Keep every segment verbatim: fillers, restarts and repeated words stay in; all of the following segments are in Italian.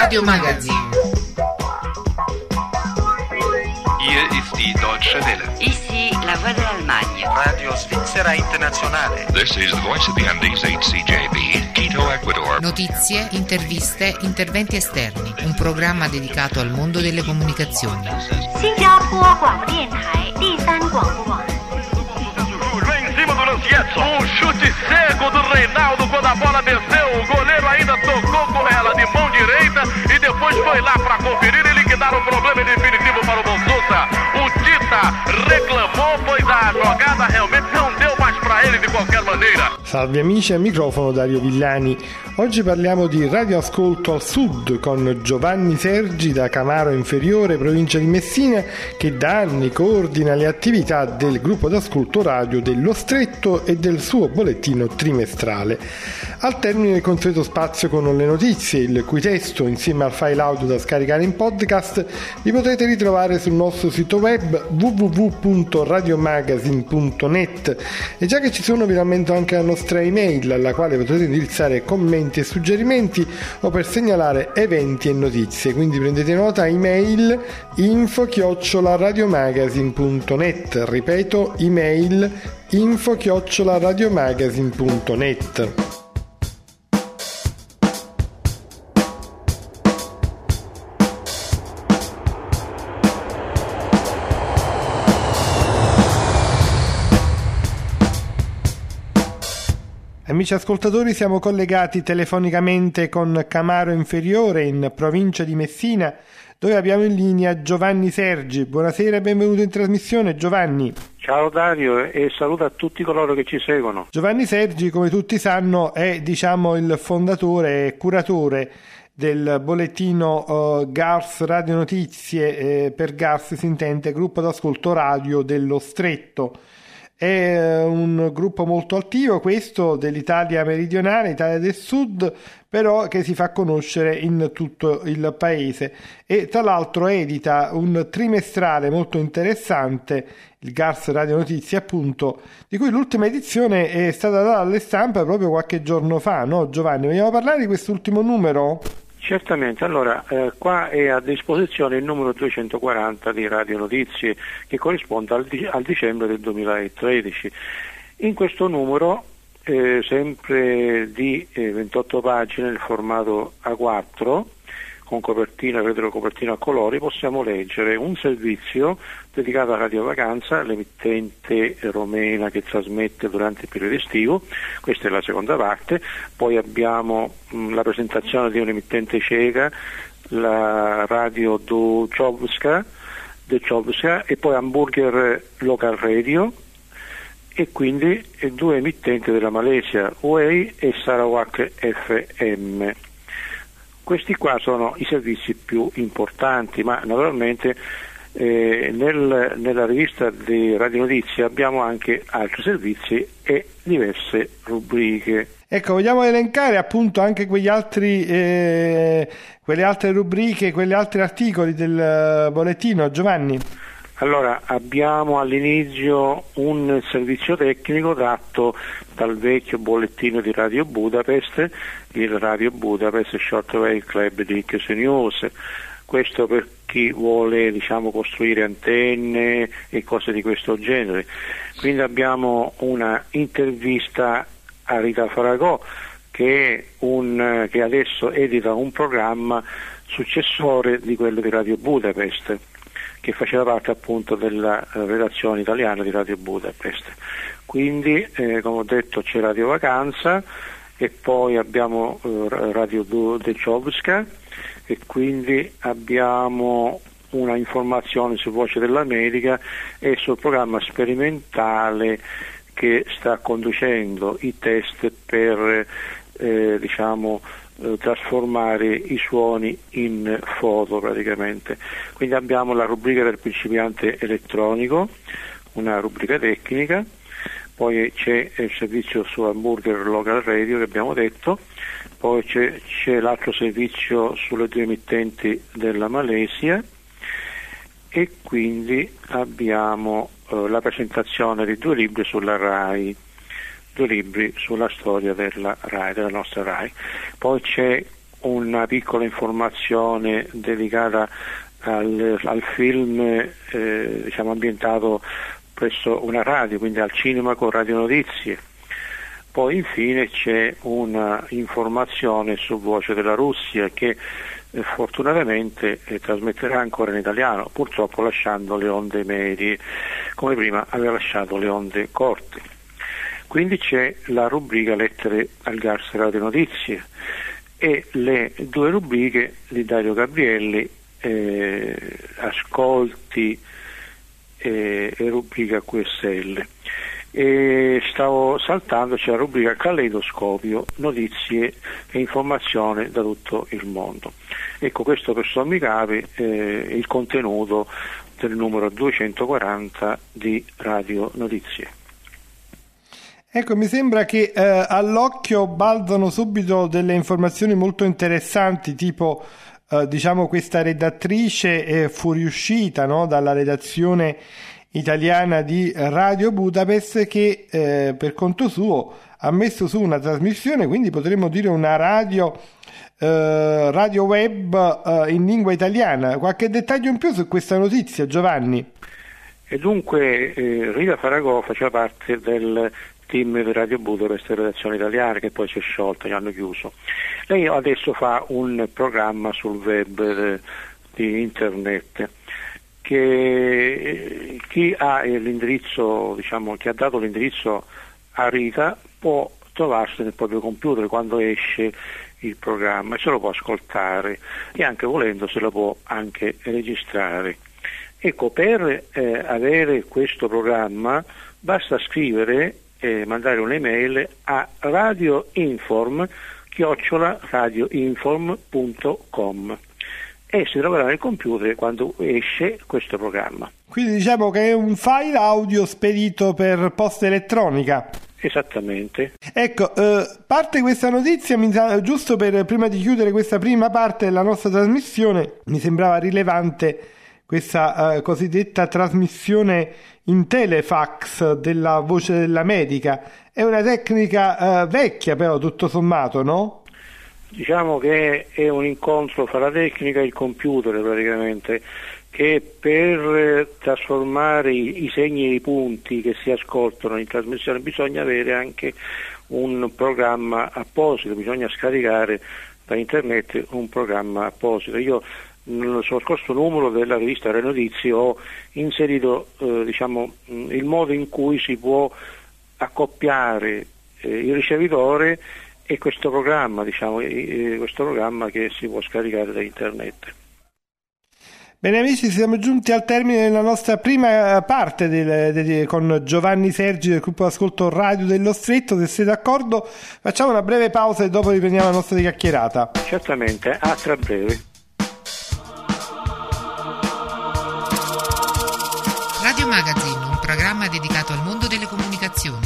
Radio Magazine. Hier ist die Deutsche Welle. Ici la voix de l'Allemagne. Radio Svizzera Internazionale. This is the voice of the Andes H C J B, Quito, Ecuador. Notizie, interviste, interventi esterni. Un programma dedicato al mondo delle comunicazioni. Em cima do Lancietto, um chute cego do Reinaldo quando a bola desceu, o goleiro ainda tocou com ela de mão direita e depois foi lá para conferir e liquidar o problema definitivo para o Bonsusa. O Tita reclamou, pois a jogada realmente não deu mais para ele de qualquer maneira. Salve amici, al microfono Dario Villani. Oggi parliamo di radioascolto al sud con Giovanni Sergi da Camaro Inferiore, provincia di Messina, che da anni coordina le attività del gruppo d'ascolto radio dello Stretto e del suo bollettino trimestrale. Al termine del consueto spazio con le notizie, il cui testo insieme al file audio da scaricare in podcast li potrete ritrovare sul nostro sito web w w w punto radiomagazine punto net, e già che ci sono vi rammento anche la nostra email alla quale potrete indirizzare commenti e suggerimenti o per segnalare eventi e notizie, quindi prendete nota: email info chiocciola radiomagazine punto net, ripeto email info chiocciola radiomagazine punto net. Amici ascoltatori, siamo collegati telefonicamente con Camaro Inferiore in provincia di Messina, dove abbiamo in linea Giovanni Sergi. Buonasera e benvenuto in trasmissione, Giovanni. Ciao Dario e saluto a tutti coloro che ci seguono. Giovanni Sergi, come tutti sanno, è diciamo il fondatore e curatore del bollettino uh, Gars Radio Notizie, eh, per Gars si intende gruppo d'ascolto radio dello Stretto. È un gruppo molto attivo questo dell'Italia meridionale, Italia del Sud, però che si fa conoscere in tutto il paese, e tra l'altro edita un trimestrale molto interessante, il Gars Radio Notizie appunto, di cui l'ultima edizione è stata data alle stampe proprio qualche giorno fa, no Giovanni? Vogliamo parlare di quest'ultimo numero? Certamente, allora eh, qua è a disposizione il numero duecentoquaranta di Radio Notizie, che corrisponde al, al dicembre del duemilatredici. In questo numero, eh, sempre di eh, ventotto pagine nel formato A quattro, con copertina, retrocopertina a colori, possiamo leggere un servizio dedicato a Radio Vacanza, l'emittente romena che trasmette durante il periodo estivo. Questa è la seconda parte. Poi abbiamo mh, la presentazione di un'emittente ceca, la Radio Duchovska, Duchovska, e poi Hamburger Local Radio, e quindi due emittenti della Malesia, U A E e Sarawak F M. Questi qua sono i servizi più importanti, ma naturalmente eh, nel, nella rivista di Radio Notizie abbiamo anche altri servizi e diverse rubriche. Ecco, vogliamo elencare appunto anche quegli altri, eh, quelle altre rubriche, quegli altri articoli del bollettino, Giovanni? Allora, abbiamo all'inizio un servizio tecnico dato dal vecchio bollettino di Radio Budapest, il Radio Budapest Shortwave Club di X News. Questo per chi vuole, diciamo, costruire antenne e cose di questo genere. Quindi abbiamo una intervista a Rita Faragò, che, è un, che adesso edita un programma successore di quello di Radio Budapest, che faceva parte appunto della eh, redazione italiana di Radio Budapest. Quindi, eh, come ho detto, c'è Radio Vacanza, e poi abbiamo eh, Radio Duchovska, e quindi abbiamo una informazione su Voce dell'America e sul programma sperimentale che sta conducendo i test per eh, diciamo eh, trasformare i suoni in foto praticamente. Quindi abbiamo la rubrica del principiante elettronico, una rubrica tecnica, poi c'è il servizio su Hamburger Local Radio che abbiamo detto, poi c'è, c'è l'altro servizio sulle due emittenti della Malesia, e quindi abbiamo eh, la presentazione di due libri sulla RAI, due libri sulla storia della RAI, della nostra RAI. Poi c'è una piccola informazione dedicata al, al film eh, diciamo ambientato presso una radio, quindi al cinema con Radio Notizie. Poi infine c'è una informazione su Voce della Russia che eh, fortunatamente eh, trasmetterà ancora in italiano, purtroppo lasciando le onde medie, come prima aveva lasciato le onde corte. Quindi c'è la rubrica Lettere al Gars Radio Notizie e le due rubriche di Dario Gabrielli, eh, Ascolti e, e rubrica Q S L. E stavo saltando, c'è la rubrica Caleidoscopio, notizie e informazione da tutto il mondo. Ecco, questo per sommi capi eh, il contenuto del numero duecentoquaranta di Radio Notizie. Ecco, mi sembra che eh, all'occhio balzano subito delle informazioni molto interessanti, tipo eh, diciamo questa redattrice è fuoriuscita, no, dalla redazione italiana di Radio Budapest che eh, per conto suo ha messo su una trasmissione, quindi potremmo dire una radio eh, radio web eh, in lingua italiana. Qualche dettaglio in più su questa notizia, Giovanni? E dunque eh, Rita Faragò faceva parte del team di Radio Budapest, redazione italiana, che poi si è sciolta, gli hanno chiuso. Lei adesso fa un programma sul web eh, di internet che chi ha l'indirizzo, diciamo, chi ha dato l'indirizzo a Rita può trovarsi nel proprio computer quando esce il programma e se lo può ascoltare e anche volendo se lo può anche registrare. Ecco, per eh, avere questo programma basta scrivere e eh, mandare un'email a radioinform chiocciola radioinform punto com e si troverà nel computer quando esce questo programma. Quindi diciamo che è un file audio spedito per posta elettronica. Esattamente. Ecco, eh, parte questa notizia, mi sa, giusto per prima di chiudere questa prima parte della nostra trasmissione, mi sembrava rilevante questa eh, cosiddetta trasmissione in telefax della Voce della Medica. È una tecnica eh, vecchia però tutto sommato, no? Diciamo che è un incontro fra la tecnica e il computer praticamente, che per trasformare i, i segni e i punti che si ascoltano in trasmissione bisogna avere anche un programma apposito, bisogna scaricare da internet un programma apposito. Io sullo scorso numero della rivista Le Notizie ho inserito eh, diciamo, il modo in cui si può accoppiare eh, il ricevitore e questo programma, diciamo, eh, questo programma che si può scaricare da internet. Bene amici, siamo giunti al termine della nostra prima parte del, del, con Giovanni Sergi del gruppo d'ascolto Radio dello Stretto. Se siete d'accordo facciamo una breve pausa e dopo riprendiamo la nostra chiacchierata. Certamente, a tra breve. Radio Magazine, un programma dedicato al mondo delle comunicazioni.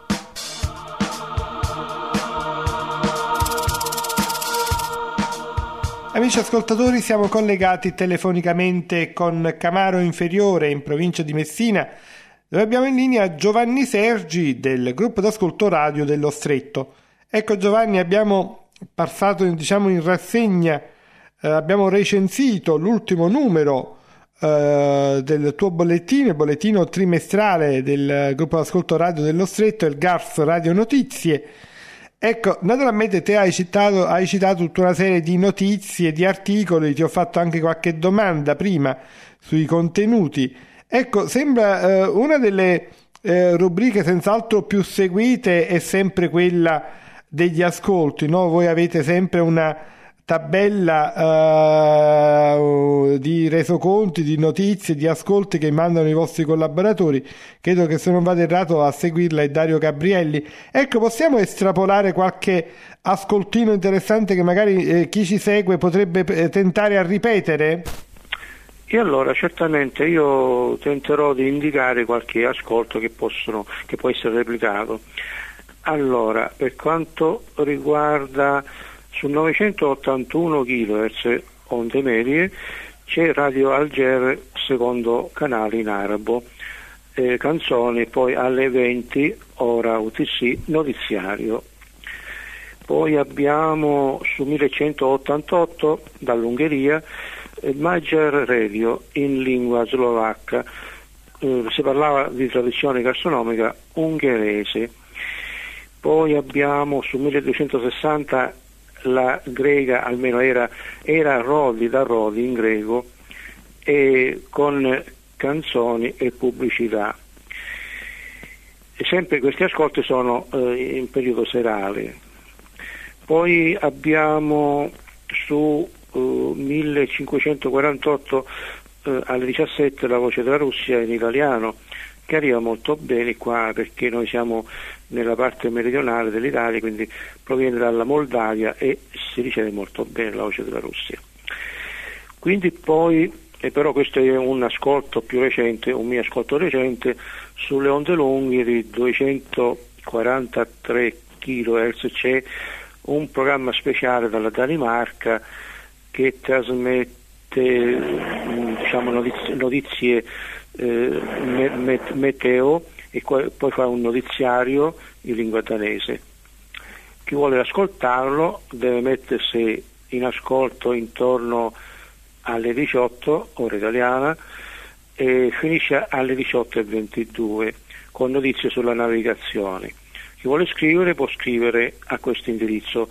Amici ascoltatori, siamo collegati telefonicamente con Camaro Inferiore in provincia di Messina, dove abbiamo in linea Giovanni Sergi del gruppo d'ascolto Radio dello Stretto. Ecco Giovanni, abbiamo passato diciamo in rassegna, eh, abbiamo recensito l'ultimo numero eh, del tuo bollettino, il bollettino trimestrale del gruppo d'ascolto Radio dello Stretto, il G A R S Radio Notizie. Ecco, naturalmente te hai citato, hai citato tutta una serie di notizie, di articoli, ti ho fatto anche qualche domanda prima sui contenuti. Ecco, sembra eh, una delle eh, rubriche senz'altro più seguite è sempre quella degli ascolti, no? Voi avete sempre una tabella uh, di resoconti, di notizie, di ascolti che mandano i vostri collaboratori. Credo che se non vado errato a seguirla è Dario Gabrielli. Ecco, possiamo estrapolare qualche ascoltino interessante che magari eh, chi ci segue potrebbe eh, tentare a ripetere? E allora certamente io tenterò di indicare qualche ascolto che possono, che può essere replicato. Allora, per quanto riguarda su novecentottantuno chilohertz onde medie c'è Radio Alger secondo canale in arabo, eh, canzoni, poi alle venti ora U T C notiziario. Poi abbiamo su millecentottantotto dall'Ungheria Magyar Radio in lingua slovacca, eh, si parlava di tradizione gastronomica ungherese. Poi abbiamo su milleduecentosessanta la grega, almeno era, era Rodi da Rodi in greco, e con canzoni e pubblicità. E sempre questi ascolti sono eh, in periodo serale. Poi abbiamo su uh, millecinquecentoquarantotto uh, alle diciassette La Voce della Russia in italiano, che arriva molto bene qua perché noi siamo nella parte meridionale dell'Italia, quindi proviene dalla Moldavia e si riceve molto bene La Voce della Russia. Quindi poi, e però questo è un ascolto più recente, un mio ascolto recente, sulle onde lunghe di duecentoquarantatré chilohertz c'è un programma speciale dalla Danimarca che trasmette diciamo, notizie, notizie eh, met, meteo e poi fa un notiziario in lingua danese. Chi vuole ascoltarlo deve mettersi in ascolto intorno alle diciotto, ora italiana, e finisce alle diciotto e ventidue con notizie sulla navigazione. Chi vuole scrivere può scrivere a questo indirizzo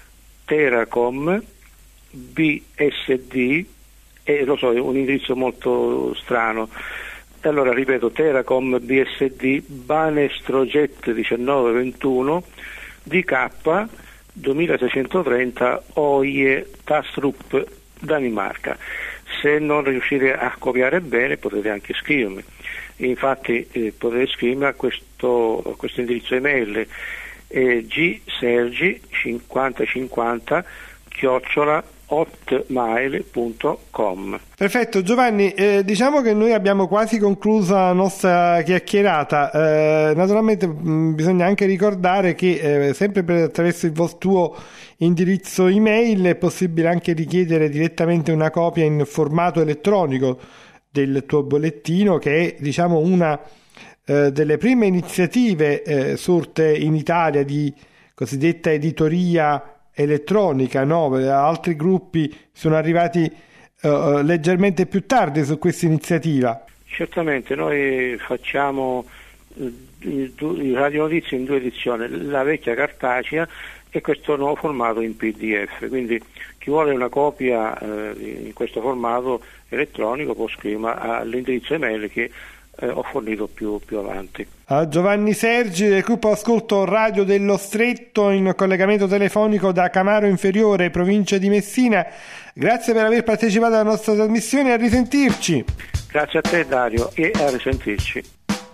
Teracom B S D, e lo so, è un indirizzo molto strano. E allora ripeto, Teracom B S D Banestrojet diciannove ventuno D K duemilaseicentotrenta Oie Tastrup Danimarca. Se non riuscite a copiare bene potete anche scrivermi. Infatti eh, potete scrivermi a questo, a questo indirizzo email eh, gsergi cinquanta cinquanta chiocciola hotmail punto com. Perfetto Giovanni, eh, diciamo che noi abbiamo quasi concluso la nostra chiacchierata. Eh, naturalmente mh, bisogna anche ricordare che eh, sempre per, attraverso il tuo indirizzo email è possibile anche richiedere direttamente una copia in formato elettronico del tuo bollettino, che è diciamo una eh, delle prime iniziative eh, sorte in Italia di cosiddetta editoria elettronica, no? Altri gruppi sono arrivati uh, leggermente più tardi su questa iniziativa. Certamente, noi facciamo i Radio Notizie in due edizioni, la vecchia cartacea e questo nuovo formato in P D F, quindi chi vuole una copia eh, in questo formato elettronico può scrivere all'indirizzo email che Eh, ho fornito più, più avanti. A Giovanni Sergi del gruppo Ascolto Radio dello Stretto, in collegamento telefonico da Camaro Inferiore, provincia di Messina, grazie per aver partecipato alla nostra trasmissione e a risentirci. Grazie a te Dario e a risentirci.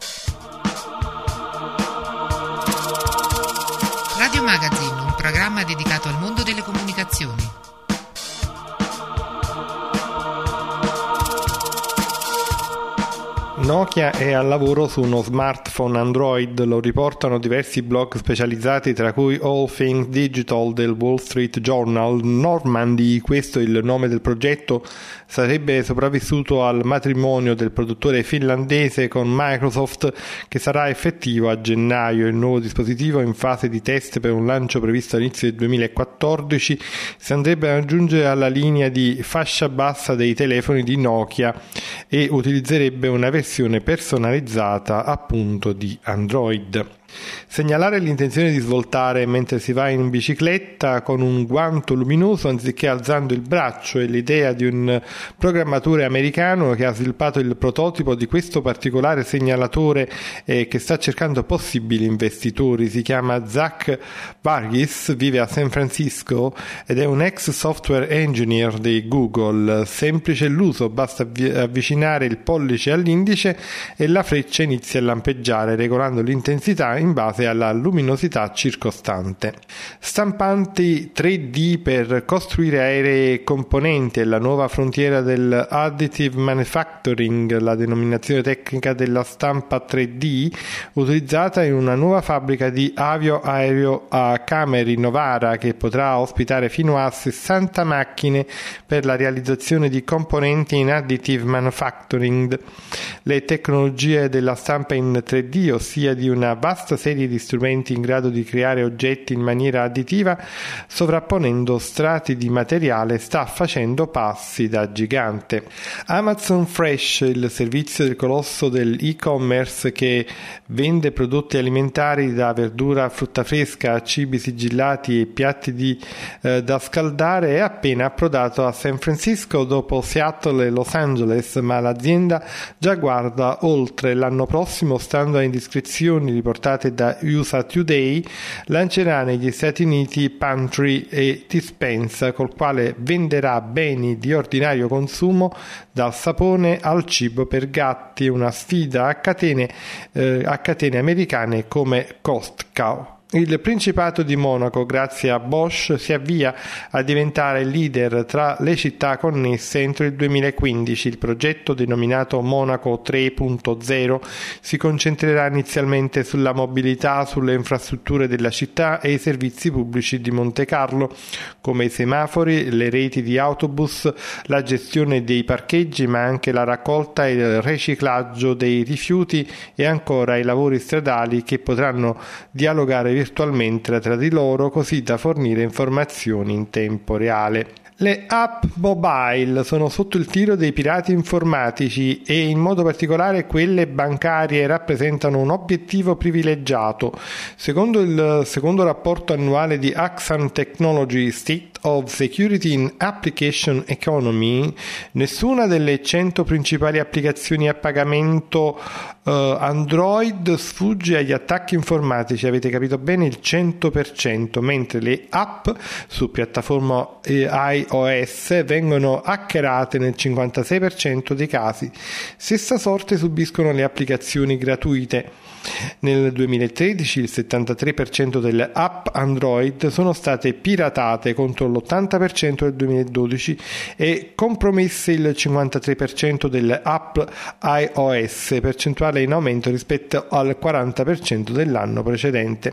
Radio Magazine, un programma dedicato al mondo delle comunicazioni. Nokia è al lavoro su uno smartphone Android, lo riportano diversi blog specializzati, tra cui All Things Digital del Wall Street Journal. Normandy, questo è il nome del progetto, sarebbe sopravvissuto al matrimonio del produttore finlandese con Microsoft, che sarà effettivo a gennaio. Il nuovo dispositivo, in fase di test per un lancio previsto all'inizio del duemilaquattordici, si andrebbe ad aggiungere alla linea di fascia bassa dei telefoni di Nokia e utilizzerebbe una versione personalizzata appunto di Android. Segnalare l'intenzione di svoltare mentre si va in bicicletta con un guanto luminoso anziché alzando il braccio è l'idea di un programmatore americano che ha sviluppato il prototipo di questo particolare segnalatore e che sta cercando possibili investitori. Si chiama Zach Varghese, vive a San Francisco ed è un ex software engineer di Google. Semplice l'uso, basta avvicinare il pollice all'indice e la freccia inizia a lampeggiare regolando l'intensità in base alla luminosità circostante. Stampanti tre D per costruire aerei e componenti è la nuova frontiera del additive manufacturing, la denominazione tecnica della stampa tre D utilizzata in una nuova fabbrica di avio aereo a Cameri, Novara, che potrà ospitare fino a sessanta macchine per la realizzazione di componenti in additive manufacturing. Le tecnologie della stampa in tre D, ossia di una vasta vasta serie di strumenti in grado di creare oggetti in maniera additiva, sovrapponendo strati di materiale, sta facendo passi da gigante. Amazon Fresh, il servizio del colosso del e-commerce che vende prodotti alimentari da verdura a frutta fresca a cibi sigillati e piatti di, eh, da scaldare, è appena approdato a San Francisco dopo Seattle e Los Angeles, ma l'azienda già guarda oltre. L'anno prossimo, stando a indiscrezioni riportate da U S A Today, lancerà negli Stati Uniti Pantry e Dispensa, col quale venderà beni di ordinario consumo dal sapone al cibo per gatti, una sfida a catene, eh, a catene americane come Costco. Il Principato di Monaco, grazie a Bosch, si avvia a diventare leader tra le città connesse entro il duemilaquindici. Il progetto, denominato Monaco tre punto zero, si concentrerà inizialmente sulla mobilità, sulle infrastrutture della città e i servizi pubblici di Monte Carlo, come i semafori, le reti di autobus, la gestione dei parcheggi, ma anche la raccolta e il riciclaggio dei rifiuti e ancora i lavori stradali, che potranno dialogare virtualmente tra di loro, così da fornire informazioni in tempo reale. Le app mobile sono sotto il tiro dei pirati informatici e in modo particolare quelle bancarie rappresentano un obiettivo privilegiato. Secondo il secondo rapporto annuale di Axon Technology State of Security in Application Economy, nessuna delle cento principali applicazioni a pagamento uh, Android sfugge agli attacchi informatici, avete capito bene, il cento per cento, mentre le app su piattaforma eh, iOS vengono hackerate nel cinquantasei per cento dei casi. Stessa sorte subiscono le applicazioni gratuite. Nel duemilatredici il settantatré per cento delle app Android sono state piratate contro l'ottanta per cento del duemiladodici e compromesse il cinquantatré per cento delle app iOS, percentuale in aumento rispetto al quaranta per cento dell'anno precedente.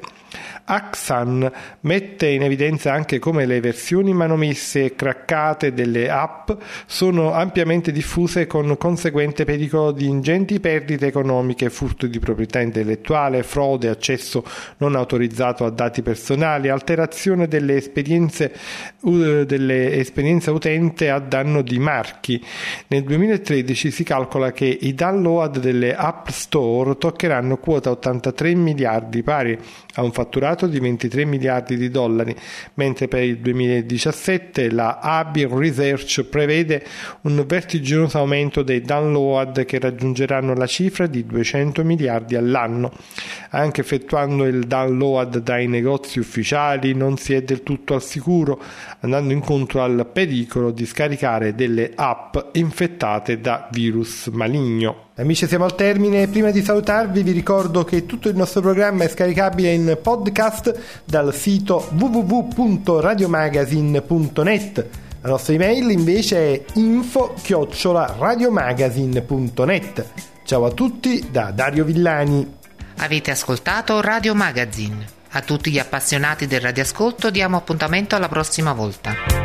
Axon mette in evidenza anche come le versioni manomesse e craccate delle app sono ampiamente diffuse, con conseguente pericolo di ingenti perdite economiche, furto di proprietà intellettuale, frode, accesso non autorizzato a dati personali, alterazione delle esperienze, uh, delle esperienze utente a danno di marchi. Nel duemilatredici si calcola che i download delle App Store toccheranno quota ottantatré miliardi, pari a un fatturato di ventitré miliardi di dollari, mentre per il duemiladiciassette la A B I Research prevede un vertiginoso aumento dei download che raggiungeranno la cifra di duecento miliardi all'anno. Anche effettuando il download dai negozi ufficiali non si è del tutto al sicuro, andando incontro al pericolo di scaricare delle app infettate da virus maligno. Amici, siamo al termine. Prima di salutarvi vi ricordo che tutto il nostro programma è scaricabile in podcast dal sito w w w punto radiomagazine punto net. La nostra email invece è info chiocciola radiomagazine punto net. Ciao a tutti da Dario Villani. Avete ascoltato Radio Magazine. A tutti gli appassionati del radioascolto diamo appuntamento alla prossima volta.